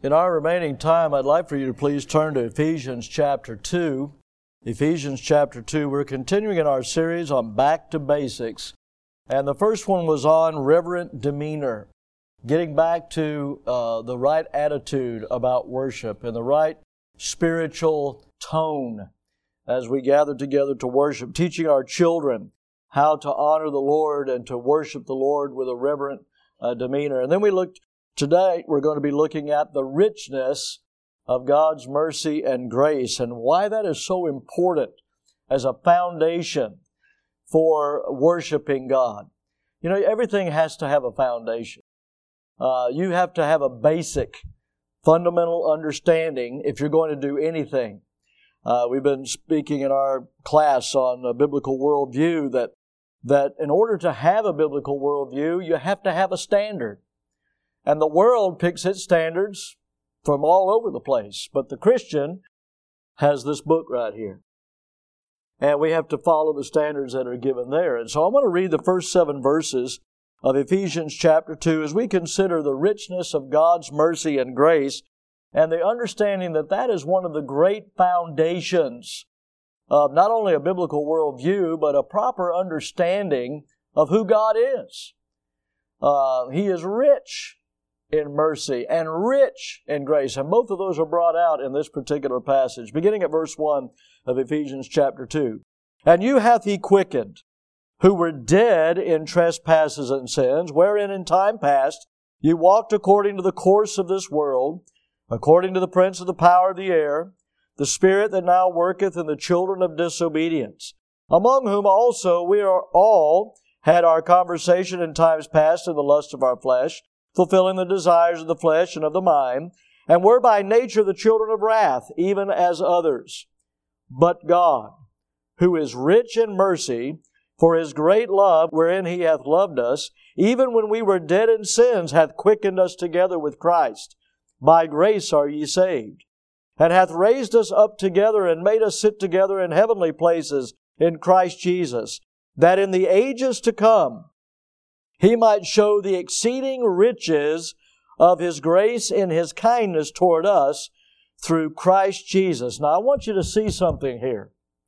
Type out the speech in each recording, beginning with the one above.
In our remaining time, I'd like for you to please turn to Ephesians chapter 2. Ephesians chapter 2, we're continuing in our series on Back to Basics. And the first one was on reverent demeanor, getting back to the right attitude about worship and the right spiritual tone as we gather together to worship, teaching our children how to honor the Lord and to worship the Lord with a reverent demeanor. And then today we're going to be looking at the richness of God's mercy and grace and why that is so important as a foundation for worshiping God. You know, everything has to have a foundation. You have to have a basic, fundamental understanding if you're going to do anything. We've been speaking in our class on a biblical worldview that in order to have a biblical worldview, you have to have a standard. And the world picks its standards from all over the place. But the Christian has this book right here. And we have to follow the standards that are given there. And so I want to read the first 7 verses of Ephesians chapter 2 as we consider the richness of God's mercy and grace and the understanding that that is one of the great foundations of not only a biblical worldview, but a proper understanding of who God is. He is rich in mercy and rich in grace. And both of those are brought out in this particular passage, beginning at verse 1 of Ephesians chapter 2. And you hath He quickened, who were dead in trespasses and sins, wherein in time past you walked according to the course of this world, according to the prince of the power of the air, the spirit that now worketh in the children of disobedience, among whom also we are all had our conversation in times past in the lust of our flesh, fulfilling the desires of the flesh and of the mind, and were by nature the children of wrath, even as others. But God, who is rich in mercy, for His great love wherein He hath loved us, even when we were dead in sins, hath quickened us together with Christ. By grace are ye saved, and hath raised us up together and made us sit together in heavenly places in Christ Jesus, that in the ages to come He might show the exceeding riches of His grace in His kindness toward us through Christ Jesus. Now I want you to see something here.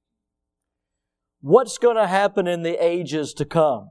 What's going to happen in the ages to come?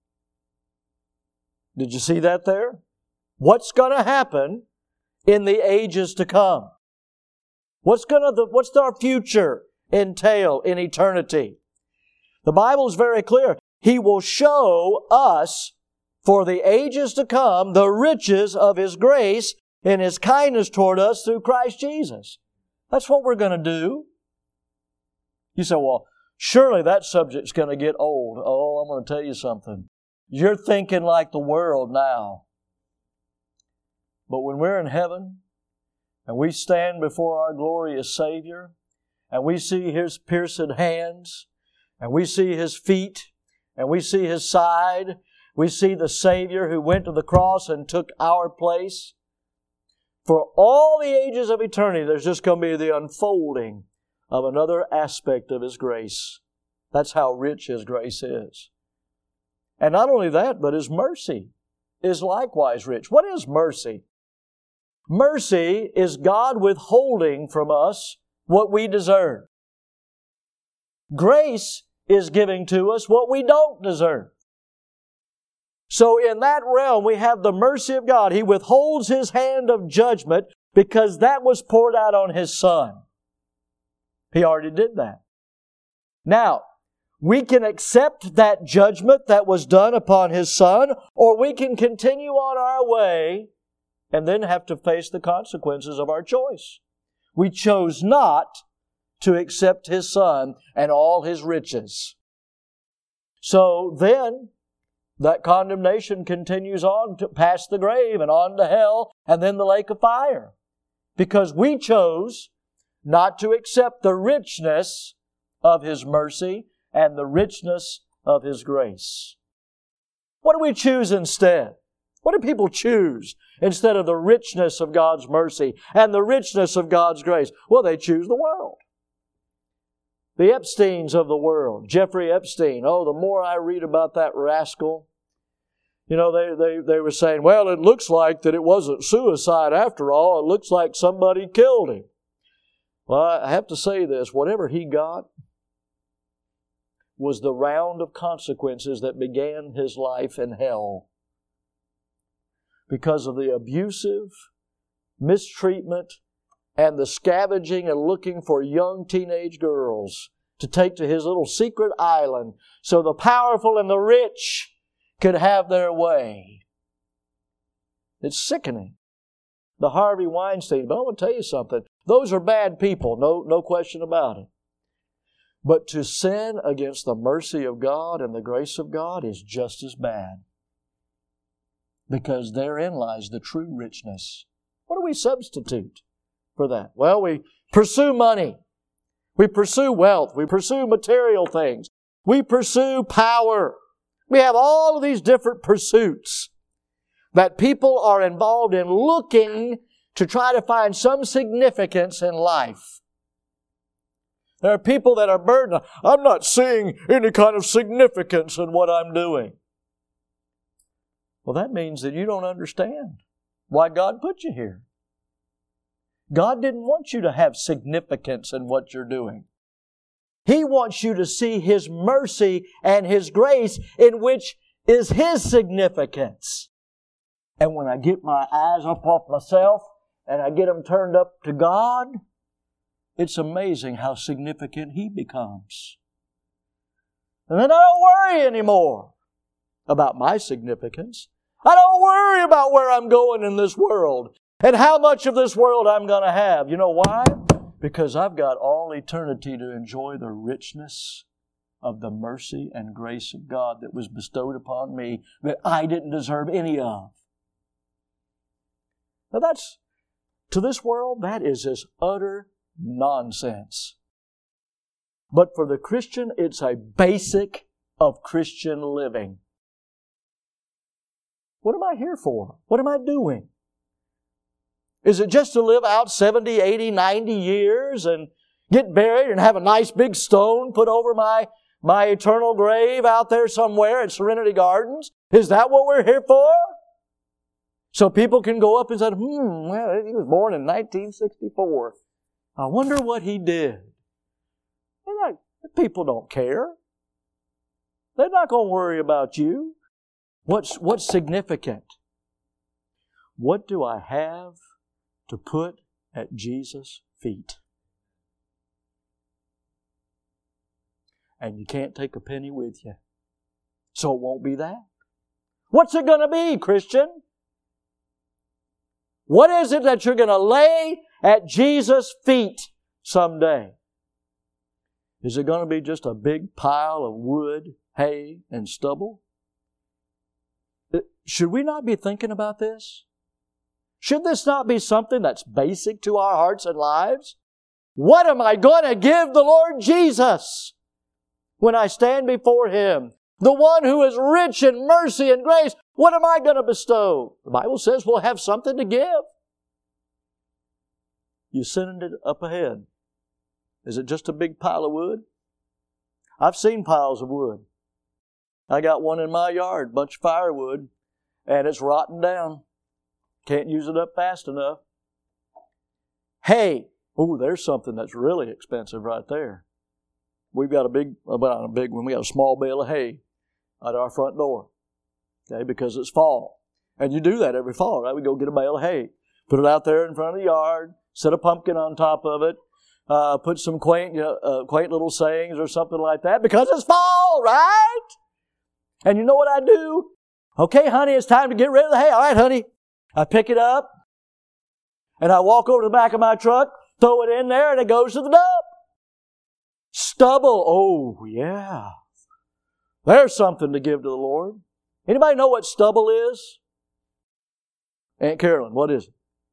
Did you see that there? What's going to happen in the ages to come? What's our future entail in eternity? The Bible is very clear. He will show us for the ages to come the riches of His grace and His kindness toward us through Christ Jesus. That's what we're going to do. You say, well, surely that subject's going to get old. Oh, I'm going to tell you something. You're thinking like the world now. But when we're in heaven and we stand before our glorious Savior and we see His pierced hands and we see His feet and we see His side, we see the Savior who went to the cross and took our place. For all the ages of eternity, there's just going to be the unfolding of another aspect of His grace. That's how rich His grace is. And not only that, but His mercy is likewise rich. What is mercy? Mercy is God withholding from us what we deserve. Grace is giving to us what we don't deserve. So in that realm, we have the mercy of God. He withholds His hand of judgment because that was poured out on His Son. He already did that. Now, we can accept that judgment that was done upon His Son, or we can continue on our way and then have to face the consequences of our choice. We chose not to accept His Son and all His riches. So then, that condemnation continues on to past the grave and on to hell and then the lake of fire. Because we chose not to accept the richness of His mercy and the richness of His grace. What do we choose instead? What do people choose instead of the richness of God's mercy and the richness of God's grace? Well, they choose the world. The Epsteins of the world, Jeffrey Epstein. Oh, the more I read about that rascal, You know, they were saying, well, it looks like that it wasn't suicide after all. It looks like somebody killed him. Well, I have to say this. Whatever he got was the round of consequences that began his life in hell. Because of the abusive mistreatment and the scavenging and looking for young teenage girls to take to his little secret island so the powerful and the rich could have their way. It's sickening. The Harvey Weinstein. But I want to tell you something. Those are bad people, no question about it. But to sin against the mercy of God and the grace of God is just as bad. Because therein lies the true richness. What do we substitute for that? Well, we pursue money. We pursue wealth. We pursue material things. We pursue power. We have all of these different pursuits that people are involved in looking to try to find some significance in life. There are people that are burdened. I'm not seeing any kind of significance in what I'm doing. Well, that means that you don't understand why God put you here. God didn't want you to have significance in what you're doing. He wants you to see His mercy and His grace in which is His significance. And when I get my eyes up off myself and I get them turned up to God, it's amazing how significant He becomes. And then I don't worry anymore about my significance. I don't worry about where I'm going in this world and how much of this world I'm going to have. You know why? Because I've got all eternity to enjoy the richness of the mercy and grace of God that was bestowed upon me that I didn't deserve any of. Now that's, to this world, that is just utter nonsense. But for the Christian, it's a basic of Christian living. What am I here for? What am I doing? Is it just to live out 70, 80, 90 years and get buried and have a nice big stone put over my eternal grave out there somewhere at Serenity Gardens? Is that what we're here for? So people can go up and say, well, he was born in 1964. I wonder what he did. People don't care. They're not going to worry about you. What's significant? What do I have to put at Jesus' feet? And you can't take a penny with you. So it won't be that. What's it going to be, Christian? What is it that you're going to lay at Jesus' feet someday? Is it going to be just a big pile of wood, hay, and stubble? Should we not be thinking about this? Should this not be something that's basic to our hearts and lives? What am I going to give the Lord Jesus when I stand before Him? The one who is rich in mercy and grace. What am I going to bestow? The Bible says we'll have something to give. You send it up ahead. Is it just a big pile of wood? I've seen piles of wood. I got one in my yard, bunch of firewood, and it's rotting down. Can't use it up fast enough. Hay. Ooh, there's something that's really expensive right there. We've got we got a small bale of hay at our front door. Okay, because it's fall. And you do that every fall, right? We go get a bale of hay, put it out there in front of the yard, set a pumpkin on top of it, put some quaint little sayings or something like that, because it's fall, right? And you know what I do? Okay, honey, it's time to get rid of the hay. All right, honey. I pick it up, and I walk over to the back of my truck, throw it in there, and it goes to the dump. Stubble. Oh, yeah. There's something to give to the Lord. Anybody know what stubble is? Aunt Carolyn, what is it?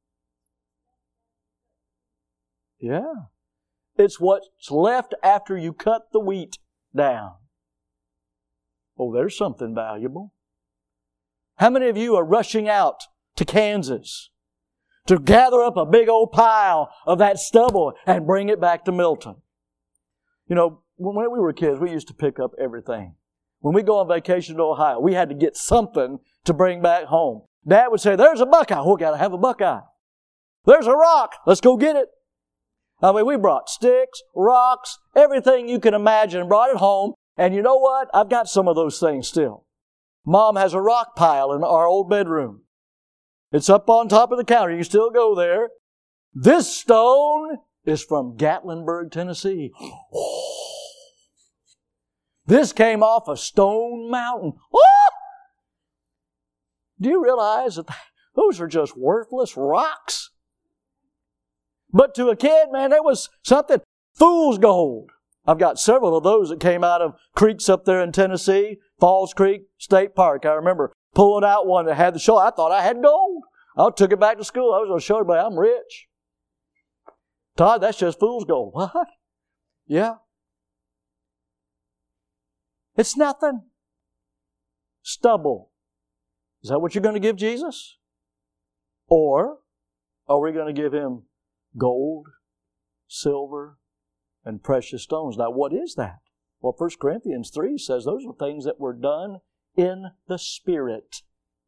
Yeah. It's what's left after you cut the wheat down. Oh, there's something valuable. How many of you are rushing out to Kansas to gather up a big old pile of that stubble and bring it back to Milton? You know, when we were kids, we used to pick up everything. When we go on vacation to Ohio, we had to get something to bring back home. Dad would say, there's a buckeye. We got to have a buckeye. There's a rock. Let's go get it. I mean, we brought sticks, rocks, everything you can imagine and brought it home. And you know what? I've got some of those things still. Mom has a rock pile in our old bedroom. It's up on top of the counter. You can still go there. This stone is from Gatlinburg, Tennessee. This came off of Stone Mountain. Do you realize that those are just worthless rocks? But to a kid, man, it was something fool's gold. I've got several of those that came out of creeks up there in Tennessee, Falls Creek State Park. I remember pulling out one that had the show. I thought I had gold. I took it back to school. I was going to show everybody I'm rich. Todd, that's just fool's gold. What? Yeah. It's nothing. Stubble. Is that what you're going to give Jesus? Or are we going to give Him gold, silver, and precious stones? Now, what is that? Well, 1 Corinthians 3 says those are things that were done in the Spirit.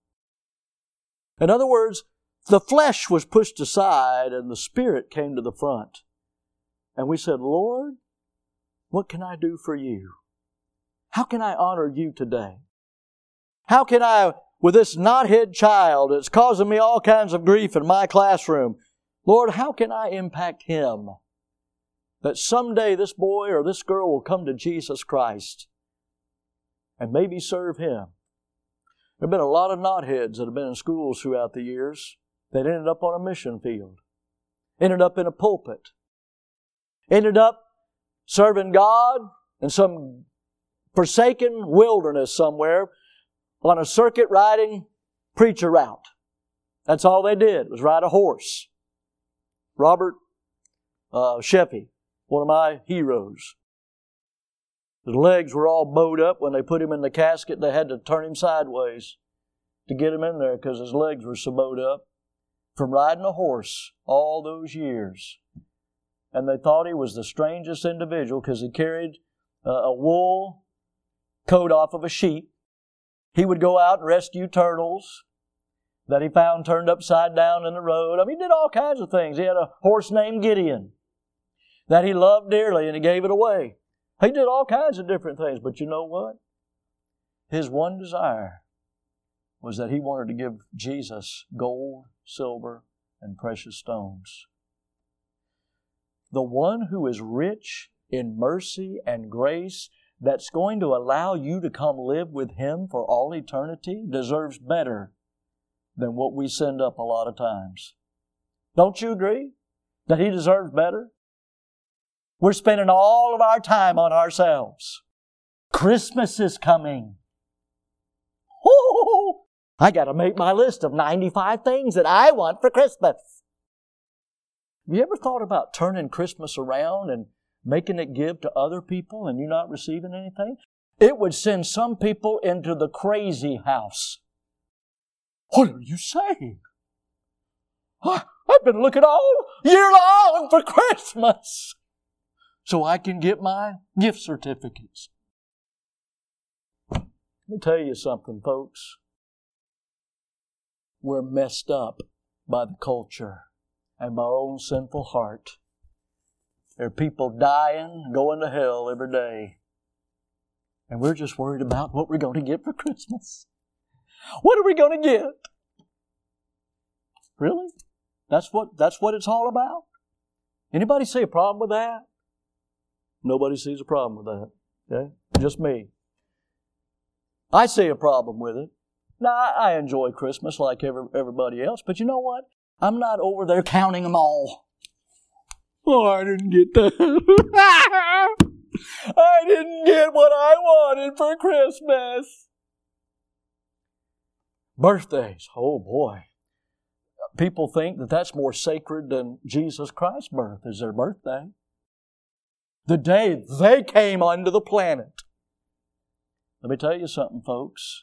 In other words, the flesh was pushed aside and the Spirit came to the front. And we said, Lord, what can I do for You? How can I honor You today? How can I, with this knothead child that's causing me all kinds of grief in my classroom, Lord, how can I impact him? That someday this boy or this girl will come to Jesus Christ and maybe serve Him. There have been a lot of knotheads that have been in schools throughout the years that ended up on a mission field, ended up in a pulpit, ended up serving God in some forsaken wilderness somewhere on a circuit riding preacher route. That's all they did, was ride a horse. Robert Sheffey, one of my heroes. His legs were all bowed up. When they put him in the casket, they had to turn him sideways to get him in there because his legs were so bowed up from riding a horse all those years. And they thought he was the strangest individual because he carried a wool coat off of a sheep. He would go out and rescue turtles that he found turned upside down in the road. I mean, he did all kinds of things. He had a horse named Gideon that he loved dearly and he gave it away. He did all kinds of different things. But you know what? His one desire was that he wanted to give Jesus gold, silver, and precious stones. The one who is rich in mercy and grace that's going to allow you to come live with Him for all eternity deserves better than what we send up a lot of times. Don't you agree that He deserves better? We're spending all of our time on ourselves. Christmas is coming. Oh, I got to make my list of 95 things that I want for Christmas. Have you ever thought about turning Christmas around and making it give to other people and you not receiving anything? It would send some people into the crazy house. What are you saying? I've been looking all year long for Christmas so I can get my gift certificates. Let me tell you something, folks. We're messed up by the culture and by our own sinful heart. There are people dying, going to hell every day. And we're just worried about what we're going to get for Christmas. What are we going to get? Really? That's what it's all about? Anybody see a problem with that? Nobody sees a problem with that. Okay? Just me. I see a problem with it. Now, I enjoy Christmas like everybody else, but you know what? I'm not over there counting them all. Oh, I didn't get that. I didn't get what I wanted for Christmas. Birthdays. Oh, boy. People think that that's more sacred than Jesus Christ's birth is their birthday. The day they came onto the planet. Let me tell you something, folks.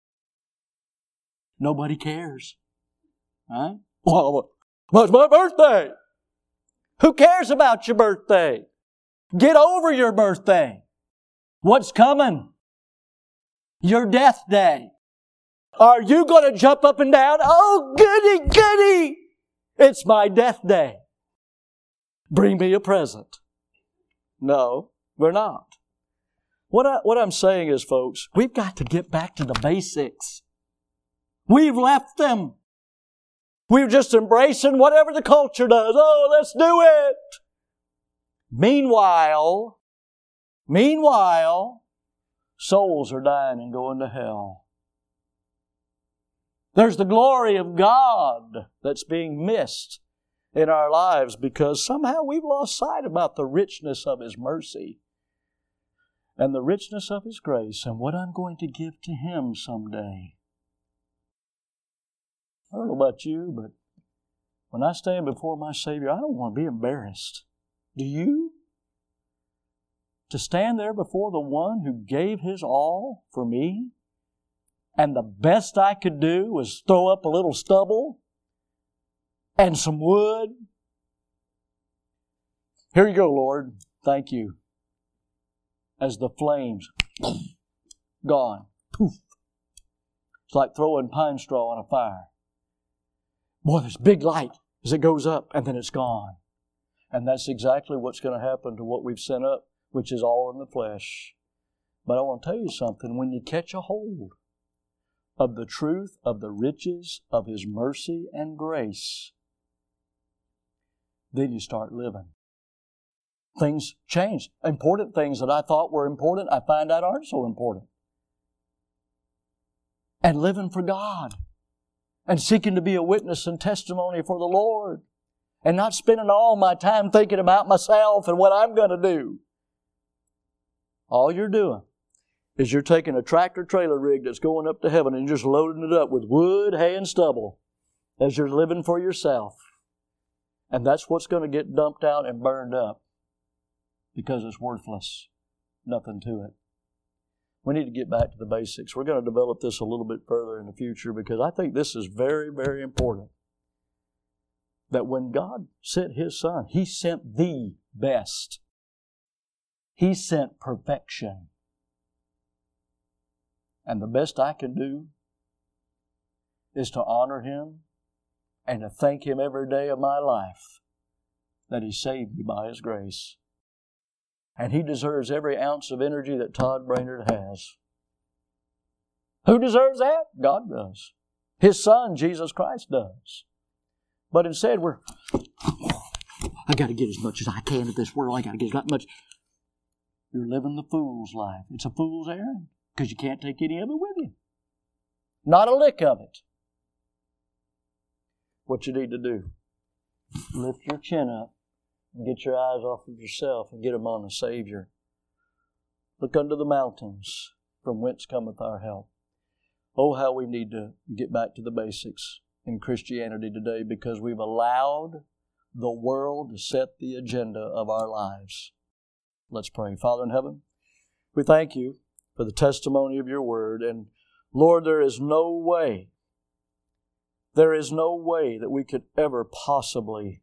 Nobody cares. Right? Well, it's my birthday. Who cares about your birthday? Get over your birthday. What's coming? Your death day. Are you going to jump up and down? Oh, goody, goody! It's my death day. Bring me a present. No, we're not. What I'm saying is, folks, we've got to get back to the basics. We've left them. We're just embracing whatever the culture does. Oh, let's do it. Meanwhile, souls are dying and going to hell. There's the glory of God that's being missed in our lives because somehow we've lost sight about the richness of His mercy and the richness of His grace and what I'm going to give to Him someday. I don't know about you, but when I stand before my Savior, I don't want to be embarrassed. Do you? To stand there before the one who gave His all for me, and the best I could do was throw up a little stubble and some wood. Here you go, Lord. Thank you. As the flames, gone. Poof. It's like throwing pine straw on a fire. Boy, there's big light as it goes up, and then it's gone. And that's exactly what's going to happen to what we've sent up, which is all in the flesh. But I want to tell you something. When you catch a hold of the truth of the riches of His mercy and grace, then you start living. Things change. Important things that I thought were important, I find out aren't so important. And living for God. And seeking to be a witness and testimony for the Lord. And not spending all my time thinking about myself and what I'm going to do. All you're doing is you're taking a tractor-trailer rig that's going up to heaven and you're just loading it up with wood, hay, and stubble as you're living for yourself. And that's what's going to get dumped out and burned up because it's worthless. Nothing to it. We need to get back to the basics. We're going to develop this a little bit further in the future because I think this is very, very important. That when God sent His Son, He sent the best. He sent perfection. And the best I can do is to honor Him and to thank Him every day of my life that He saved me by His grace. And He deserves every ounce of energy that Todd Brainerd has. Who deserves that? God does. His Son, Jesus Christ, does. But instead I got to get as much as I can of this world. I got to get as much. You're living the fool's life. It's a fool's errand because you can't take any of it with you. Not a lick of it. What you need to do, lift your chin up and get your eyes off of yourself and get them on the Savior. Look unto the mountains from whence cometh our help. Oh, how we need to get back to the basics in Christianity today because we've allowed the world to set the agenda of our lives. Let's pray. Father in heaven, we thank You for the testimony of Your word. And Lord, there is no way that we could ever possibly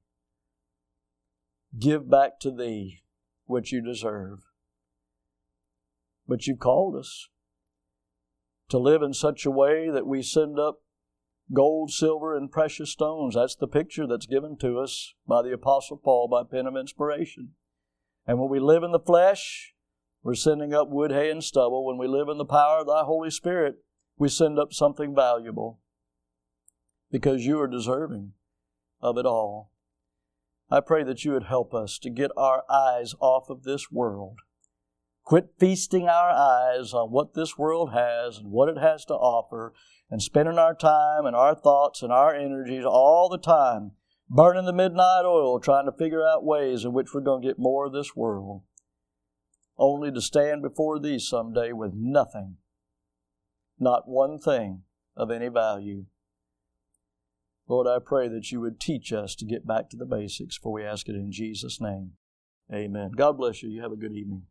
give back to Thee what You deserve. But You've called us to live in such a way that we send up gold, silver, and precious stones. That's the picture that's given to us by the Apostle Paul by pen of inspiration. And when we live in the flesh, we're sending up wood, hay, and stubble. When we live in the power of Thy Holy Spirit, we send up something valuable because You are deserving of it all. I pray that You would help us to get our eyes off of this world. Quit feasting our eyes on what this world has and what it has to offer and spending our time and our thoughts and our energies all the time burning the midnight oil trying to figure out ways in which we're going to get more of this world, only to stand before Thee someday with nothing, not one thing of any value. Lord, I pray that You would teach us to get back to the basics, for we ask it in Jesus' name. Amen. God bless you. You have a good evening.